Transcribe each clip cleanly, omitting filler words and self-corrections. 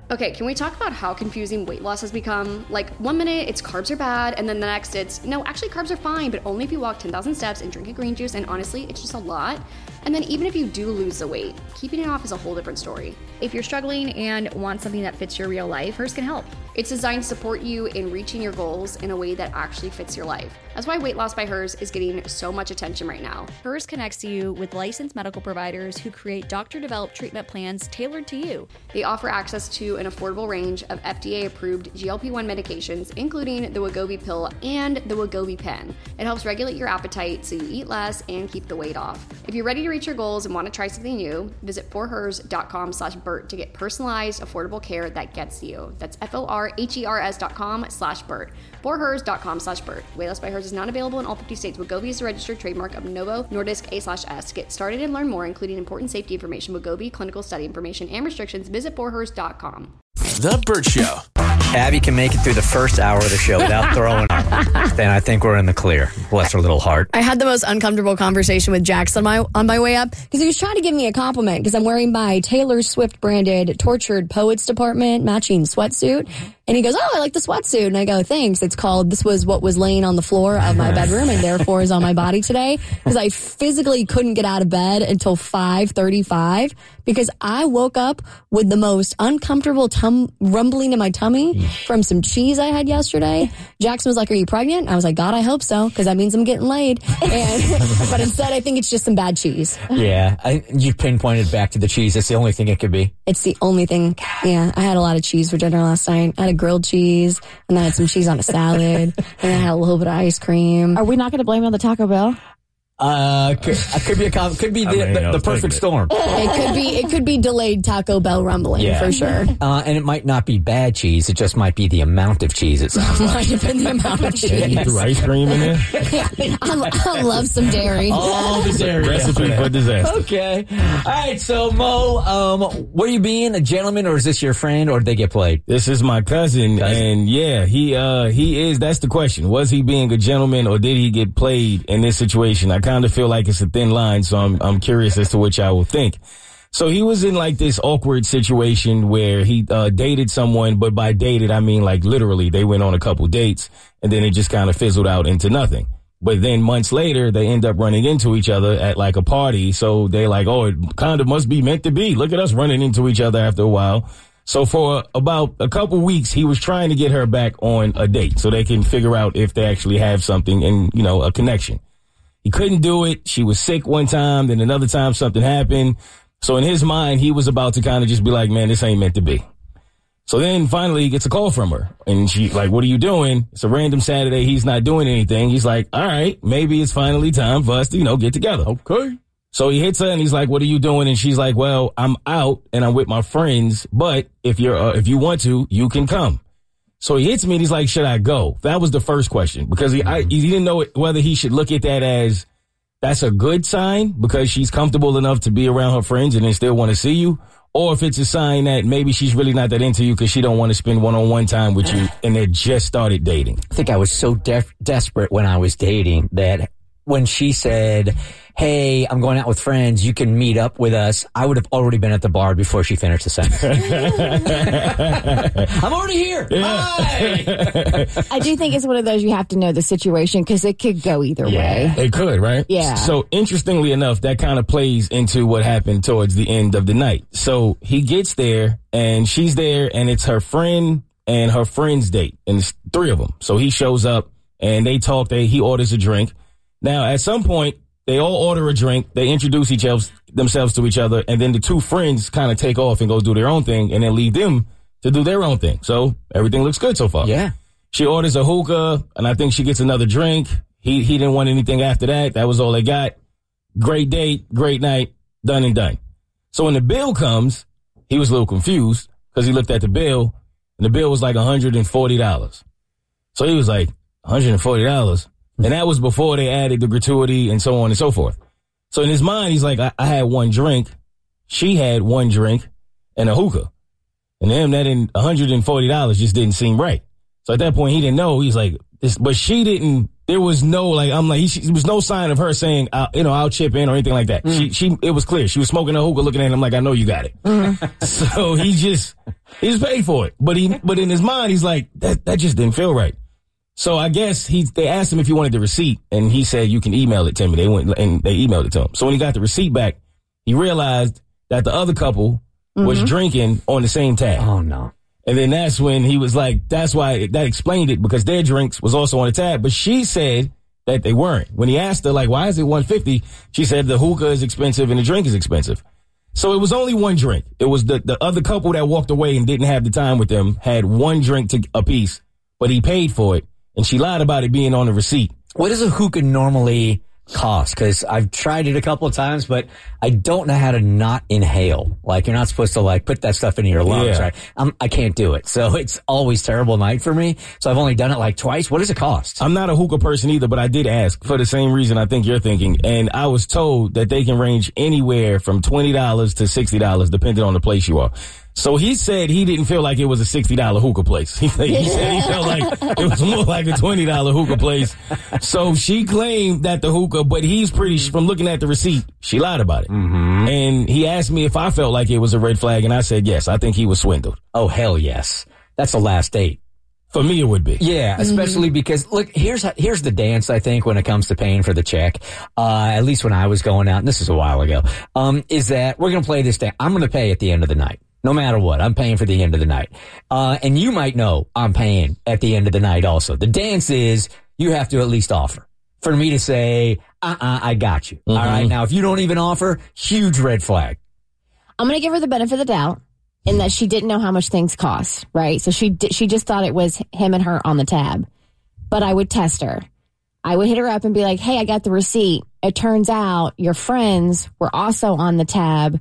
Okay, can we talk about how confusing weight loss has become? Like, 1 minute it's carbs are bad, and then the next it's, no, actually carbs are fine, but only if you walk 10,000 steps and drink a green juice, and honestly, it's just a lot. And then even if you do lose the weight, keeping it off is a whole different story. If you're struggling and want something that fits your real life, Hers can help. It's designed to support you in reaching your goals in a way that actually fits your life. That's why Weight Loss by Hers is getting so much attention right now. Hers connects you with licensed medical providers who create doctor-developed treatment plans tailored to you. They offer access to an affordable range of FDA-approved GLP-1 medications, including the Wegovy pill and the Wegovy pen. It helps regulate your appetite so you eat less and keep the weight off. If you're ready to reach your goals and want to try something new, visit forhers.com/Bert to get personalized, affordable care that gets you. That's forhers.com/Bert. forhers.com/Bert. Weight Loss by Hers is not available in all 50 states. Wegovy is a registered trademark of Novo Nordisk A/S. To get started and learn more, including important safety information, Wegovy, clinical study information, and restrictions, visit forhers.com. The Bert Show. Abby can make it through the first hour of the show without throwing up. Then I think we're in the clear. Bless her little heart. I had the most uncomfortable conversation with Jax on my way up because he was trying to give me a compliment because I'm wearing my Taylor Swift branded Tortured Poets Department matching sweatsuit. And he goes, "Oh, I like the sweatsuit." And I go, "Thanks. It's called, this was what was laying on the floor of my bedroom and therefore is on my body today." Because I physically couldn't get out of bed until 5:35 because I woke up with the most uncomfortable rumbling in my tummy from some cheese I had yesterday. Jackson was like, "Are you pregnant?" I was like, "God, I hope so, because that means I'm getting laid." But instead, I think it's just some bad cheese. Yeah, you pinpointed back to the cheese. It's the only thing it could be. It's the only thing. Yeah, I had a lot of cheese for dinner last night. I had a grilled cheese, and then I had some cheese on a salad, and I had a little bit of ice cream. Are we not going to blame it on the Taco Bell? Could be the perfect storm. It could be delayed Taco Bell rumbling for sure. And it might not be bad cheese. It just might be the amount of cheese. It sounds like. Might have been the amount of cheese. You threw ice cream in there? I love some dairy. All the dairy. Recipe for disaster. Okay. All right. So Mo, were you being a gentleman, or is this your friend, or did they get played? This is my cousin, and yeah, he is. That's the question. Was he being a gentleman, or did he get played in this situation? I kind of feel like it's a thin line, so I'm curious as to what y'all will think. So he was in like this awkward situation where he dated someone, but by dated I mean like literally they went on a couple dates and then it just kind of fizzled out into nothing. But then months later they end up running into each other at like a party, so they like, oh, it kind of must be meant to be. Look at us running into each other after a while. So for about a couple weeks, he was trying to get her back on a date so they can figure out if they actually have something and, you know, a connection. He couldn't do it. She was sick one time. Then another time something happened. So in his mind, he was about to kind of just be like, man, this ain't meant to be. So then finally he gets a call from her and she like, what are you doing? It's a random Saturday. He's not doing anything. He's like, all right, maybe it's finally time for us to, you know, get together. Okay. So he hits her and he's like, what are you doing? And she's like, well, I'm out and I'm with my friends, but if you want to, you can come. So he hits me and he's like, should I go? That was the first question because he didn't know whether he should look at that as that's a good sign because she's comfortable enough to be around her friends and then still want to see you, or if it's a sign that maybe she's really not that into you because she don't want to spend one-on-one time with you and they just started dating. I think I was so desperate when I was dating that when she said, hey, I'm going out with friends, you can meet up with us, I would have already been at the bar before she finished the sentence. I'm already here. Bye. I do think it's one of those you have to know the situation because it could go either way. It could, right? Yeah. So interestingly enough, that kind of plays into what happened towards the end of the night. So he gets there and she's there and it's her friend and her friend's date and it's three of them. So he shows up and they talk, he orders a drink. Now, at some point, they all order a drink, they introduce themselves to each other, and then the two friends kind of take off and go do their own thing, and then leave them to do their own thing. So everything looks good so far. Yeah. She orders a hookah, and I think she gets another drink. He didn't want anything after that. That was all they got. Great date, great night, done and done. So when the bill comes, he was a little confused because he looked at the bill, and the bill was like $140. So he was like, $140? And that was before they added the gratuity and so on and so forth. So in his mind, he's like, I had one drink. She had one drink and a hookah. And to him, that $140 just didn't seem right. So at that point, he didn't know. He's like, but she didn't there was no, like, I'm like, there was no sign of her saying, I'll chip in or anything like that. It was clear. She was smoking a hookah, looking at him like, I know you got it. So he just paid for it. But in his mind, he's like, that just didn't feel right. So I guess they asked him if he wanted the receipt, and he said, you can email it to me. They went and they emailed it to him. So when he got the receipt back, he realized that the other couple was drinking on the same tab. Oh, no. And then that's when he was like, that's why that explained it, because their drinks was also on the tab. But she said that they weren't. When he asked her, like, why is it $150? She said the hookah is expensive and the drink is expensive. So it was only one drink. It was the other couple that walked away and didn't have the time with them had one drink a piece, but he paid for it. And she lied about it being on the receipt. What does a hookah normally cost? Because I've tried it a couple of times, but I don't know how to not inhale. Like, you're not supposed to, like, put that stuff into your lungs, right? I can't do it. So it's always terrible night for me. So I've only done it like twice. What does it cost? I'm not a hookah person either, but I did ask for the same reason I think you're thinking. And I was told that they can range anywhere from $20 to $60, depending on the place you are. So he said he didn't feel like it was a $60 hookah place. He said he felt like it was more like a $20 hookah place. So she claimed that the hookah, but he's from looking at the receipt, she lied about it. Mm-hmm. And he asked me if I felt like it was a red flag, and I said yes. I think he was swindled. Oh, hell yes. That's the last date. For me, it would be. Yeah, especially because, look, here's the dance, I think, when it comes to paying for the check, at least when I was going out, and this is a while ago, is that we're going to play this dance. I'm going to pay at the end of the night. No matter what, I'm paying for the end of the night. And you might know I'm paying at the end of the night also. The dance is you have to at least offer. For me to say, I got you. Mm-hmm. All right. Now, if you don't even offer, huge red flag. I'm going to give her the benefit of the doubt in that she didn't know how much things cost, right? So she just thought it was him and her on the tab. But I would test her. I would hit her up and be like, hey, I got the receipt. It turns out your friends were also on the tab.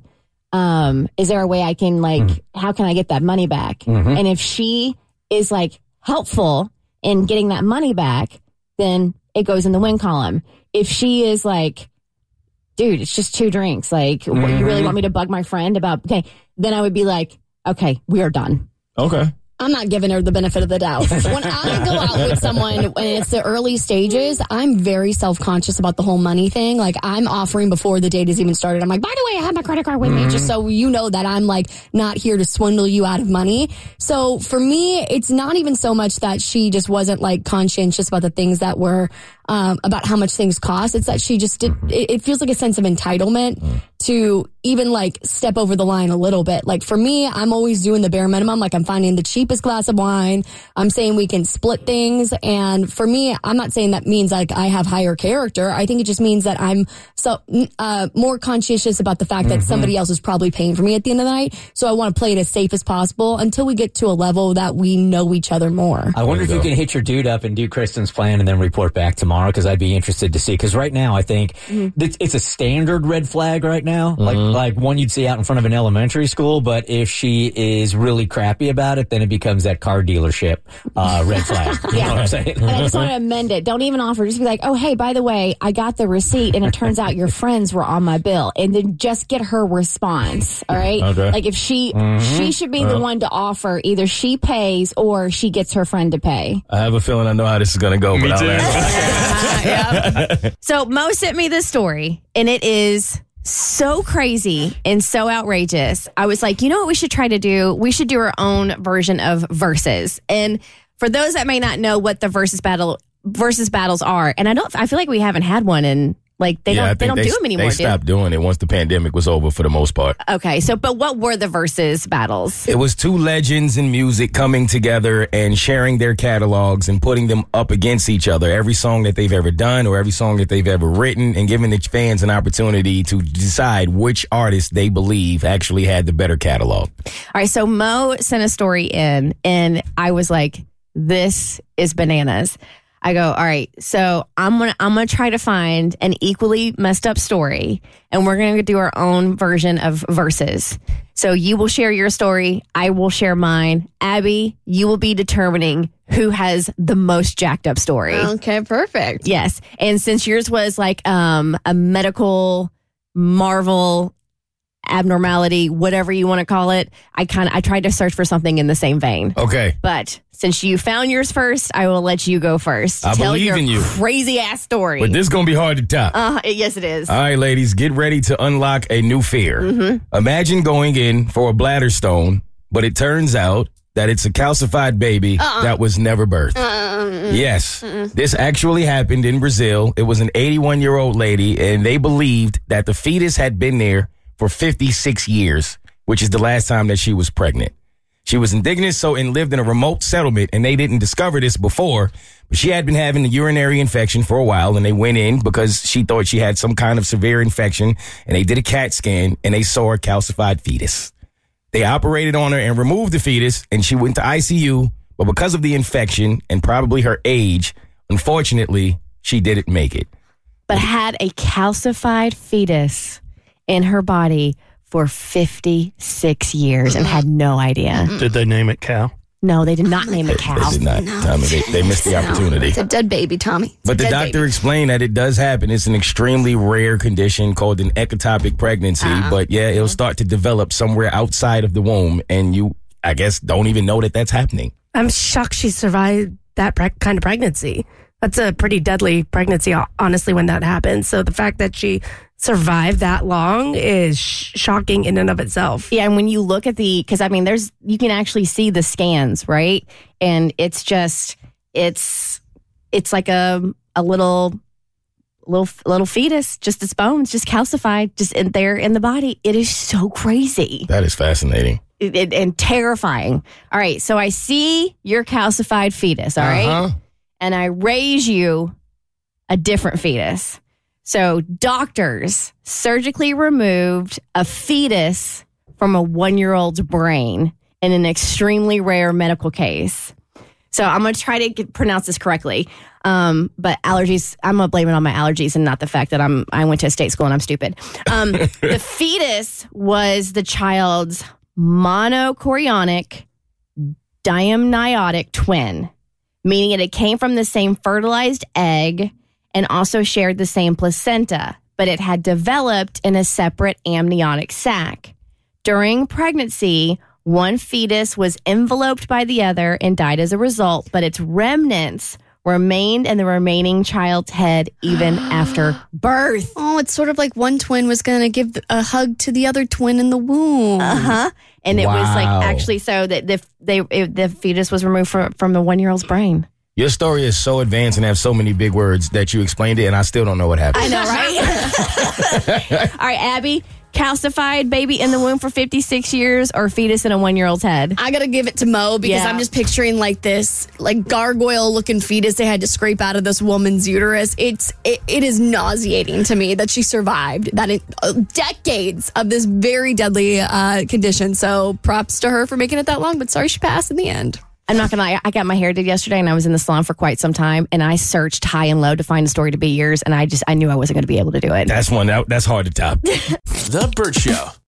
Is there a way I can, how can I get that money back? Mm-hmm. And if she is, helpful in getting that money back, then it goes in the win column. If she is like, dude, it's just 2 drinks. Like, what, you really want me to bug my friend about, okay, then I would be like, okay, we are done. Okay. I'm not giving her the benefit of the doubt. When I go out with someone and it's the early stages, I'm very self-conscious about the whole money thing. Like, I'm offering before the date has even started. I'm like, by the way, I have my credit card with me, just so you know that I'm not here to swindle you out of money. So for me, it's not even so much that she just wasn't conscientious about the things that were about how much things cost. It's that she just did. It feels like a sense of entitlement to even step over the line a little bit. For me, I'm always doing the bare minimum. I'm finding the cheapest glass of wine. I'm saying we can split things. And for me, I'm not saying that means I have higher character. I think it just means that I'm more conscientious about the fact that somebody else is probably paying for me at the end of the night. So I want to play it as safe as possible until we get to a level that we know each other more. I wonder if you can hit your dude up and do Kristen's plan and then report back tomorrow, because I'd be interested to see. Because right now, I think it's a standard red flag right now, like one you'd see out in front of an elementary school. But if she is really crappy about it, then it becomes that car dealership red flag. You know what I'm saying? And I just want to amend it. Don't even offer. Just be like, oh, hey, by the way, I got the receipt, and it turns out your friends were on my bill. And then just get her response. All right. Okay. If she should be the one to offer. Either she pays or she gets her friend to pay. I have a feeling I know how this is going to go. Me but too. I'll So Mo sent me this story, and it is so crazy and so outrageous. I was like, you know what we should try to do? We should do our own version of Versus. And for those that may not know what the Versus battles are, and I feel like we haven't had one in they don't do them anymore. They stopped doing it once the pandemic was over for the most part. Okay, but what were the Versus battles? It was 2 legends in music coming together and sharing their catalogs and putting them up against each other. Every song that they've ever done or every song that they've ever written, and giving the fans an opportunity to decide which artist they believe actually had the better catalog. All right, so Mo sent a story in, and I was like, this is bananas. I go, all right, so I'm gonna try to find an equally messed up story, and we're gonna do our own version of Versus. So you will share your story, I will share mine. Abby, you will be determining who has the most jacked up story. Okay, perfect. Yes, and since yours was a medical marvel abnormality, whatever you want to call it. I tried to search for something in the same vein. Okay. But since you found yours first, I will let you go first. I Tell believe your in you. crazy ass story. But this is going to be hard to top. Yes, it is. All right, ladies, get ready to unlock a new fear. Mm-hmm. Imagine going in for a bladder stone, but it turns out that it's a calcified baby that was never birthed. Yes, this actually happened in Brazil. It was an 81-year-old lady, and they believed that the fetus had been there for 56 years, which is the last time that she was pregnant. She was indignant and lived in a remote settlement, and they didn't discover this before, but she had been having a urinary infection for a while, and they went in because she thought she had some kind of severe infection, and they did a CAT scan, and they saw a calcified fetus. They operated on her and removed the fetus, and she went to ICU, but because of the infection and probably her age, unfortunately, she didn't make it. But had a calcified fetus in her body for 56 years and had no idea. Did they name it Cal? No, they did not name it Cal. They did not, Tommy. They missed the opportunity. It's a dead baby, Tommy. But the doctor explained that it does happen. It's an extremely rare condition called an ectopic pregnancy. But yeah, it'll start to develop somewhere outside of the womb. And you, I guess, don't even know that that's happening. I'm shocked she survived that kind of pregnancy. That's a pretty deadly pregnancy, honestly, when that happens. So the fact that she survived that long is shocking in and of itself. Yeah, and when you look at because I mean, you can actually see the scans, right? And it's just, it's like a little fetus, just its bones, just calcified, just in there in the body. It is so crazy. That is fascinating. And terrifying. All right, so I see your calcified fetus, all right? And I raise you a different fetus. So doctors surgically removed a fetus from a 1-year-old's brain in an extremely rare medical case. So I'm going to try to pronounce this correctly. But allergies, I'm going to blame it on my allergies and not the fact that I went to a state school and I'm stupid. The fetus was the child's monochorionic diamniotic twin, meaning it came from the same fertilized egg and also shared the same placenta, but it had developed in a separate amniotic sac. During pregnancy, one fetus was enveloped by the other and died as a result, but its remnants remained in the remaining child's head even after birth. Oh, it's sort of like one twin was going to give a hug to the other twin in the womb. And it was like actually so that the fetus was removed from the 1-year-old's brain. Your story is so advanced and have so many big words that you explained it, and I still don't know what happened. I know, right? All right, Abby, calcified baby in the womb for 56 years or fetus in a 1-year-old's head? I got to give it to Mo because I'm just picturing like this like gargoyle-looking fetus they had to scrape out of this woman's uterus. It is nauseating to me that she survived decades of this very deadly condition. So props to her for making it that long, but sorry she passed in the end. I'm not going to lie. I got my hair did yesterday and I was in the salon for quite some time and I searched high and low to find a story to be yours and I knew I wasn't going to be able to do it. That's hard to top. The Burt Show.